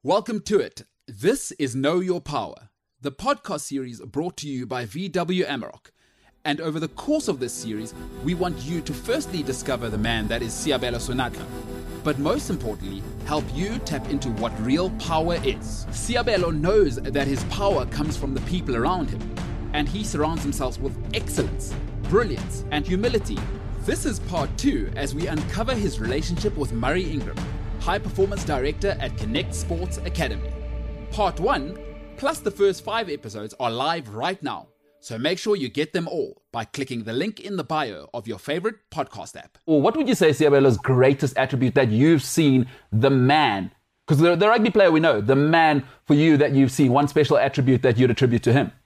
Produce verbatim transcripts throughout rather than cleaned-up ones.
Welcome to it. This is Know Your Power, the podcast series brought to you by V W Amarok. And over the course of this series, we want you to firstly discover the man that is Seabelo Sonatla, but most importantly, help you tap into what real power is. Seabelo knows that his power comes from the people around him, and he surrounds himself with excellence, brilliance, and humility. This is part two as we uncover his relationship with Murray Ingram, High Performance Director at Connect Sports Academy. Part one, plus the first five episodes are live right now, so make sure you get them all by clicking the link in the bio of your favorite podcast app. Well, what would you say is Seabelo's greatest attribute that you've seen the man, because the, the rugby player we know, the man for you that you've seen, one special attribute that you'd attribute to him?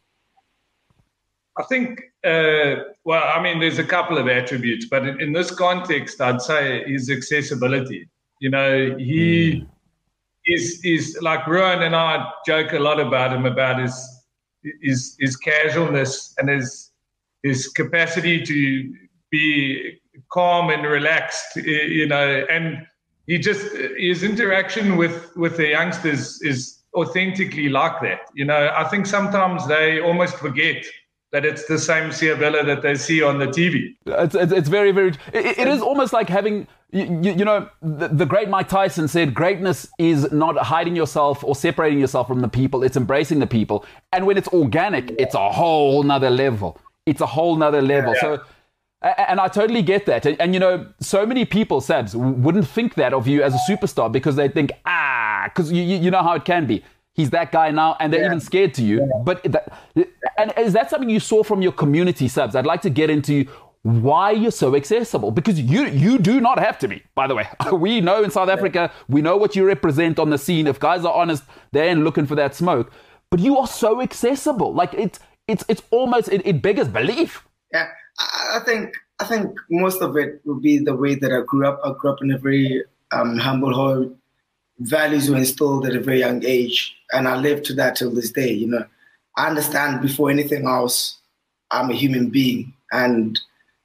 I think, uh, well, I mean, there's a couple of attributes, but in, in this context, I'd say his accessibility. You know, he mm. is, is like Ruan and I joke a lot about him, about his his, his casualness and his his capacity to be calm and relaxed, you know, and he just, his interaction with, with the youngsters is authentically like that. You know, I think sometimes they almost forget that it's the same Seabelo that they see on the T V. It's, it's, it's very, very, it, it is almost like having, you, you know, the, the great Mike Tyson said, greatness is not hiding yourself or separating yourself from the people, it's embracing the people. And when it's organic, it's a whole nother level. It's a whole nother level. Yeah. So, and I totally get that. And, and, you know, so many people, Sabs, wouldn't think that of you as a superstar because they think, ah, because you, you know how it can be. He's that guy now, and they're yeah. even scared to you. Yeah. But that, and is that something you saw from your community, Subs? I'd like to get into why you're so accessible, because you you do not have to be. By the way, we know in South Africa, we know what you represent on the scene. If guys are honest, they ain't looking for that smoke. But you are so accessible. Like it's it's it's almost it, it beggars belief. Yeah, I think I think most of it would be the way that I grew up. I grew up in a very um, humble home. Values were instilled at a very young age, and I live to that till this day. You know, I understand before anything else, I'm a human being, and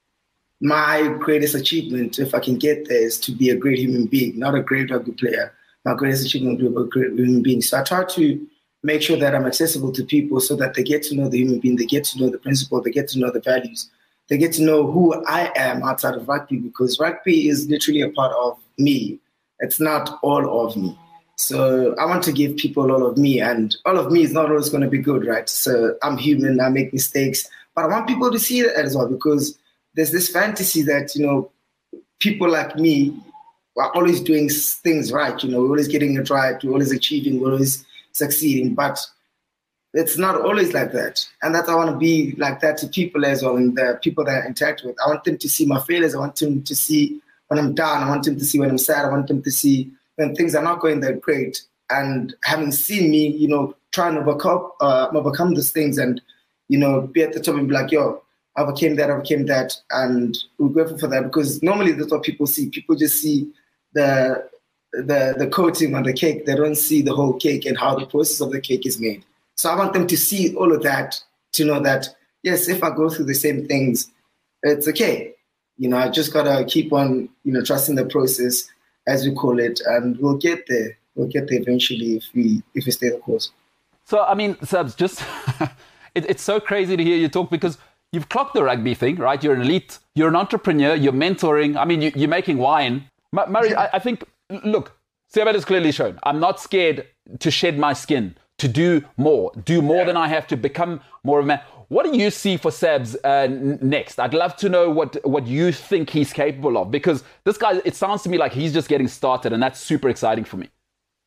my greatest achievement, if I can get there, is to be a great human being, not a great rugby player. My greatest achievement will be a great human being. So I try to make sure that I'm accessible to people so that they get to know the human being, they get to know the principle, they get to know the values, they get to know who I am outside of rugby, because rugby is literally a part of me. It's not all of me. So I want to give people all of me, and all of me is not always going to be good, right? So I'm human, I make mistakes, but I want people to see that as well, because there's this fantasy that, you know, people like me are always doing things right. You know, we're always getting it right, we're always achieving, we're always succeeding, but it's not always like that. And that I want to be like that to people as well, and the people that I interact with. I want them to see my failures. I want them to see when I'm down. I want them to see when I'm sad. I want them to see when things are not going that great. And having seen me, you know, trying to overcome, uh, overcome those things and, you know, be at the top and be like, yo, I overcame that, I overcame that. And we're grateful for that, because normally that's what people see. People just see the the the coating on the cake. They don't see the whole cake and how the process of the cake is made. So I want them to see all of that, to know that, yes, if I go through the same things, it's okay. You know, I just got to keep on, you know, trusting the process, as we call it, and we'll get there. We'll get there eventually if we if we stay the course. So, I mean, Sabs, just, it, it's so crazy to hear you talk, because you've clocked the rugby thing, right? You're an elite, you're an entrepreneur, you're mentoring. I mean, you, you're making wine. M- Murray, I, I think, look, Seabelo has clearly shown, I'm not scared to shed my skin, to do more, do more than I have to, become more of a man. What do you see for Sabs uh, n- next? I'd love to know what, what you think he's capable of, because this guy, it sounds to me like he's just getting started, and that's super exciting for me.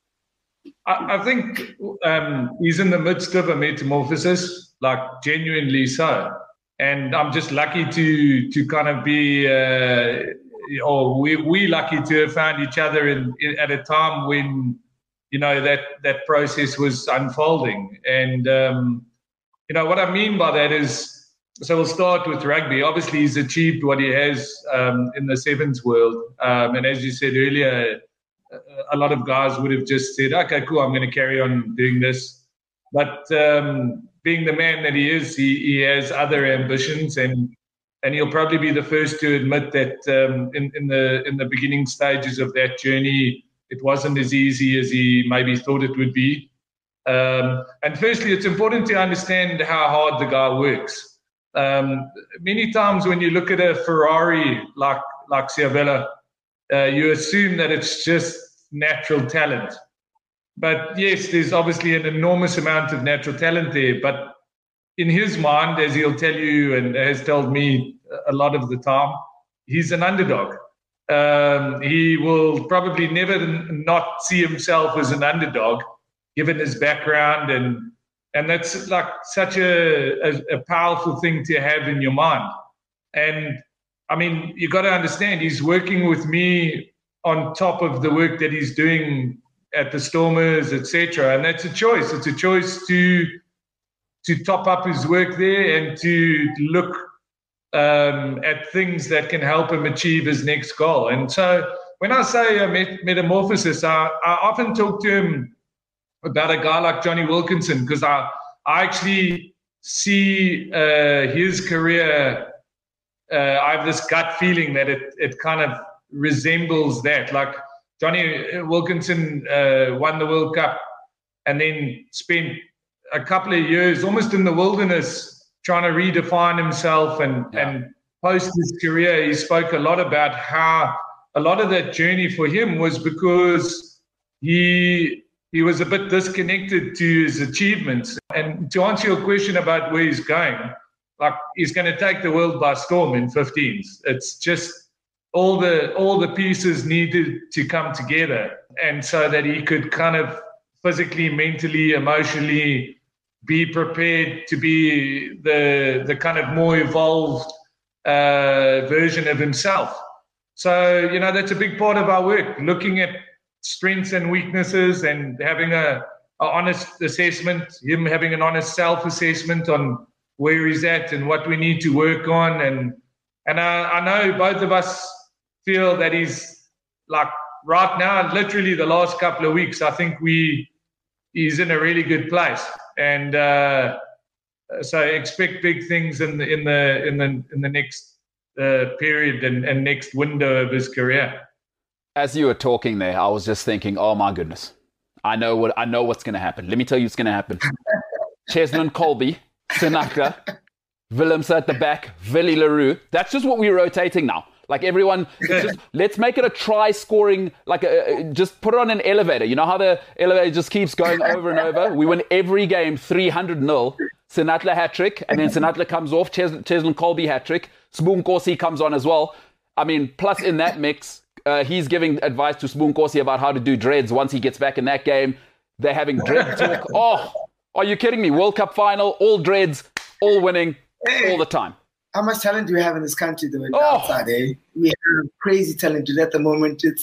I, I think um, he's in the midst of a metamorphosis, like genuinely so. And I'm just lucky to to kind of be, uh, or we we lucky to have found each other in, in at a time when, you know, that that process was unfolding. And um, you know, what I mean by that is, so we'll start with rugby. Obviously, he's achieved what he has um, in the sevens world. Um, and as you said earlier, a lot of guys would have just said, okay, cool, I'm going to carry on doing this. But um, being the man that he is, he, he has other ambitions, and and he'll probably be the first to admit that um, in, in the in the beginning stages of that journey, it wasn't as easy as he maybe thought it would be. Um, and firstly, it's important to understand how hard the guy works. Um, many times when you look at a Ferrari like like Ciabella, uh, you assume that it's just natural talent. But yes, there's obviously an enormous amount of natural talent there. But in his mind, as he'll tell you and has told me a lot of the time, he's an underdog. Um, he will probably never not see himself as an underdog, given his background. And and that's like such a, a, a powerful thing to have in your mind. And I mean, you got to understand, he's working with me on top of the work that he's doing at the Stormers, et cetera. And that's a choice. It's a choice to to top up his work there and to look um, at things that can help him achieve his next goal. And so when I say a met- metamorphosis, I, I often talk to him about a guy like Jonny Wilkinson, because I, I actually see uh, his career, uh, I have this gut feeling that it, it kind of resembles that. Like Jonny Wilkinson uh, won the World Cup and then spent a couple of years almost in the wilderness trying to redefine himself. And, yeah. and post his career, he spoke a lot about how a lot of that journey for him was because he he was a bit disconnected to his achievements. And to answer your question about where he's going, like he's going to take the world by storm in fifteens. It's just all the all the pieces needed to come together, and so that he could kind of physically, mentally, emotionally be prepared to be the the kind of more evolved uh, version of himself. So, you know, that's a big part of our work, looking at strengths and weaknesses and having a, a honest assessment, him having an honest self-assessment on where he's at and what we need to work on. And and I, I know both of us feel that he's like right now, literally the last couple of weeks, I think we he's in a really good place. And uh, so expect big things in the in the in the in the next uh, period and, and next window of his career. As you were talking there, I was just thinking, oh my goodness, I know what I know what's going to happen. Let me tell you what's going to happen. Cheslin Kolbe, Senakla, Willemse at the back, Willie Leroux. That's just what we're rotating now. Like everyone, just, let's make it a try-scoring, like a, just put it on an elevator. You know how the elevator just keeps going over and over? We win every game three hundred nil. Senatla hat-trick, and then Senatla comes off, Ches- Cheslin Kolbe hat-trick. Spoon Corsi comes on as well. I mean, plus in that mix, uh, he's giving advice to Spoon Corsi about how to do dreads once he gets back in that game. They're having dread talk. Oh, are you kidding me? World Cup final, all dreads, all winning, all the time. How much talent do we have in this country, though, in the oh. outside, eh? We have crazy talent at the moment. It's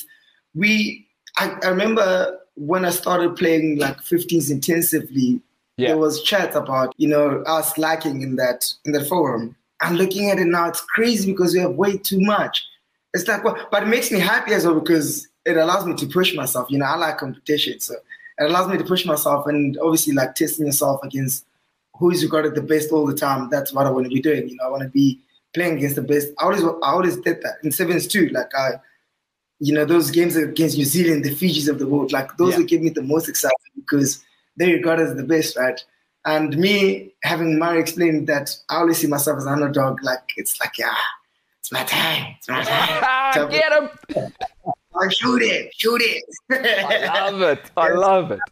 we. I, I remember when I started playing like fifteens intensively, yeah. there was chat about, you know, us lacking in that in that forum. I'm looking at it now, it's crazy because we have way too much. It's like, well, but it makes me happy as well because it allows me to push myself. You know, I like competition, so it allows me to push myself and obviously like testing yourself against who's regarded the best all the time. That's what I want to be doing. You know, I want to be playing against the best. I always, I always did that in sevens too. Like I, you know, those games against New Zealand, the Fijis of the world, like those yeah. would give me the most excitement because they regard as the best, right? And me having Murray explain that I always see myself as an underdog. Like it's like, yeah, it's my time. It's my time. So, get him! Like, shoot it, shoot it. I love it. I love it.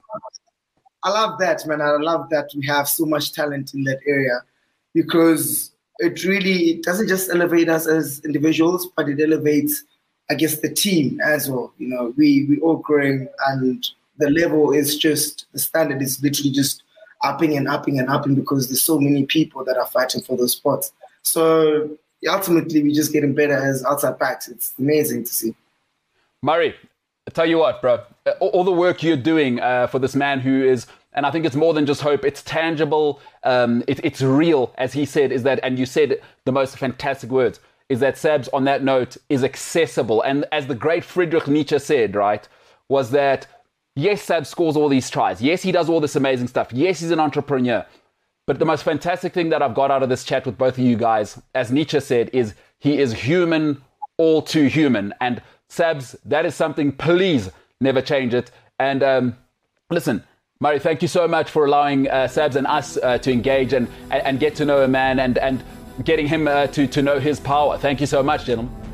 I love that, man. I love that we have so much talent in that area because it really it doesn't just elevate us as individuals, but it elevates, I guess, the team as well. You know, we we all growing, and the level is just the standard is literally just upping and upping and upping because there's so many people that are fighting for those spots. So ultimately, we're just getting better as outside backs. It's amazing to see. Murray, I tell you what, bro, all the work you're doing uh, for this man who is, and I think it's more than just hope, it's tangible, um, it, it's real, as he said, is that, and you said the most fantastic words, is that Sabs, on that note, is accessible. And as the great Friedrich Nietzsche said, right, was that, yes, Sabs scores all these tries. Yes, he does all this amazing stuff. Yes, he's an entrepreneur. But the most fantastic thing that I've got out of this chat with both of you guys, as Nietzsche said, is he is human, all too human. And Sabs, that is something, please, never change it. And um, listen, Murray, thank you so much for allowing uh, Sabs and us uh, to engage and, and, and get to know a man and, and getting him uh, to, to know his power. Thank you so much, gentlemen.